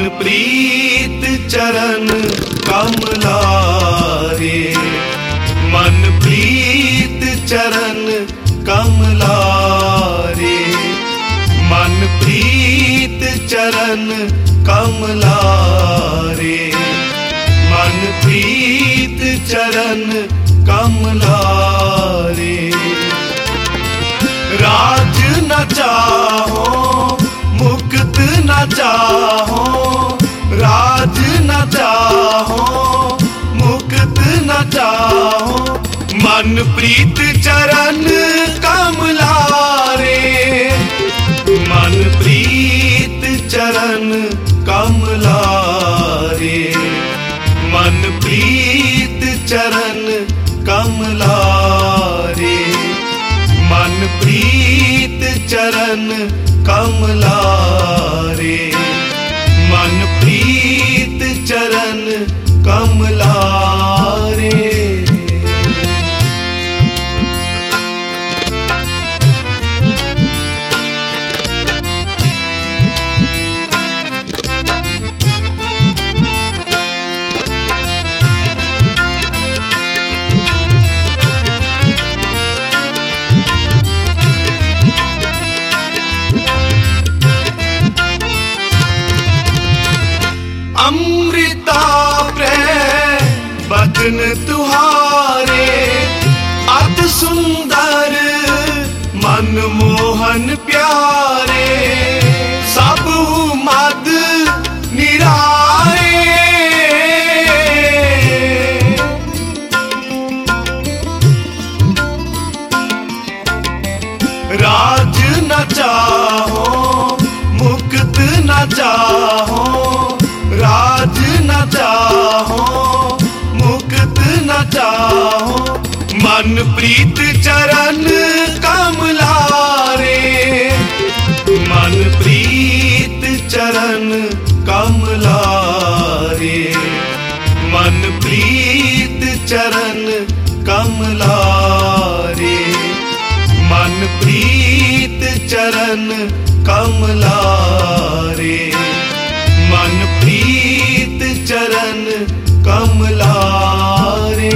प्रीत चरण कमलारे, मन प्रीत चरण कमलारे, मन प्रीत चरण कमलारे, मन प्रीत चरण कमलारे। राज न चाहो मुक्त न चाहो, राज न चाहो मुक्त न चाहो, मन प्रीत चरण कमलारे, मन प्रीत चरण कमलारे, मन प्रीत चरण कमलारे, मन प्रीत चरण कमलारे, मन प्रीत चरण कमलारे। अमृता प्रेम बचन तुहारे, अति सुंदर मनमोहन प्यारे, सब मद निरारे। राज न चाहो मुक्त न चाहो, राज न चाहो मुक्त न चाहो, मन प्रीत चरण कमलारे, मन प्रीत चरण कमलारे, मन प्रीत चरण कमलारे, मन प्रीत चरण कमलारे, मन प्रीत चरण कमलारे।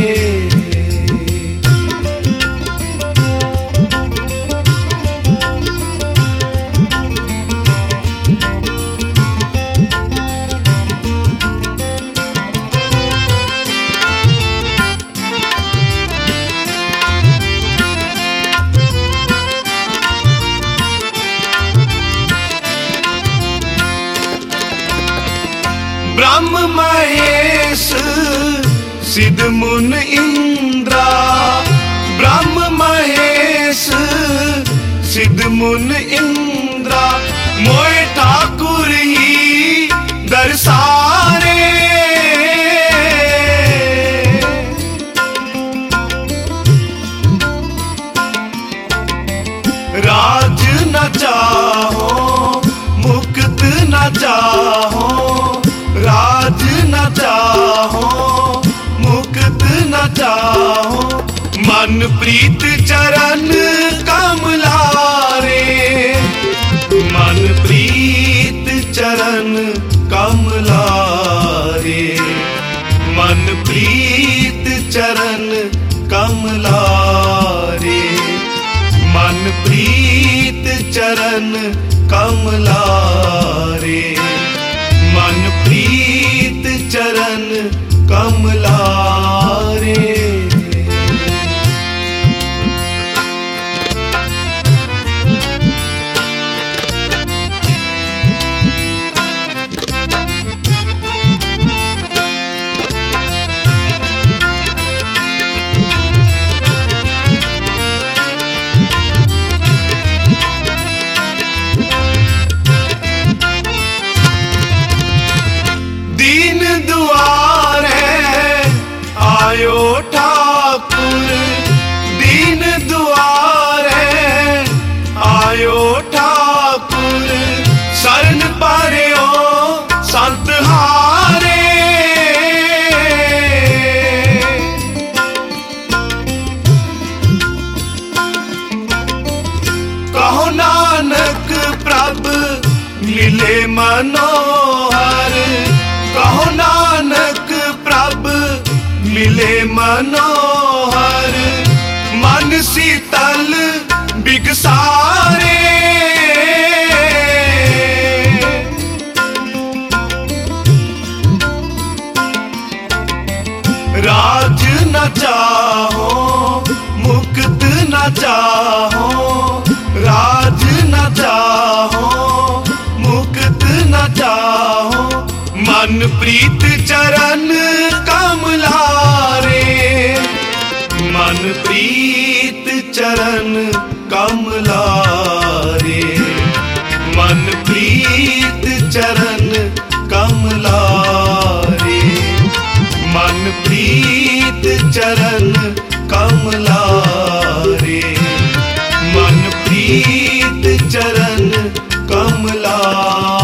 ब्रह्म महेश सिद्ध मुन इंद्रा, ब्रह्म महेश सिद्ध मुन इंद्रा, मोए ठाकुर ही दरसारे। राज न चाहो मुक्त न चाहो, राज न चाहो मुक्त न चाहो, मन प्रीत चरण कमलारे, मन प्रीत चरण कमलारे, मन प्रीत चरण कमलारे, मन प्रीत चरण कमलारे, मन प्रीत चरण कमलारे। दीन दुआरे मिले मनोहर मन शीतल बिगसारे। राज न चाहो मुक्त न चाहो, राज न चाहो मुक्त न चाहो, मन प्रीत चरण कमलारे। मन प्रीत चरण कमलारे, मन प्रीत चरण कमलारे, मन प्रीत चरण कमलारे, मन प्रीत चरण कमलारे।